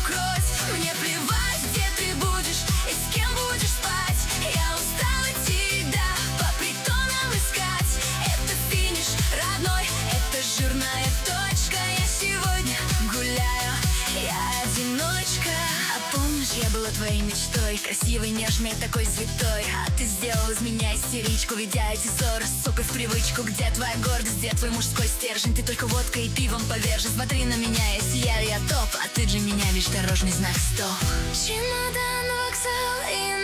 укрось. Мне плевать, где ты будешь и с кем будешь спать. Я устала тебя по притонам искать. Это финиш родной, это жирная точка. Я сегодня гуляю, я одиночка. А помнишь, я была твоей мечтой, красивой, нежной, такой святой. А ты сделал из меня истеричку, ведя эти ссоры, сука, в привычку. Где твоя гордость, где твой мужской стержень? Ты только водкой и пивом повержен. Смотри на меня, я сияю, я топ, а ты для меня лишь дорожный знак стоп. Чемодан, вокзал и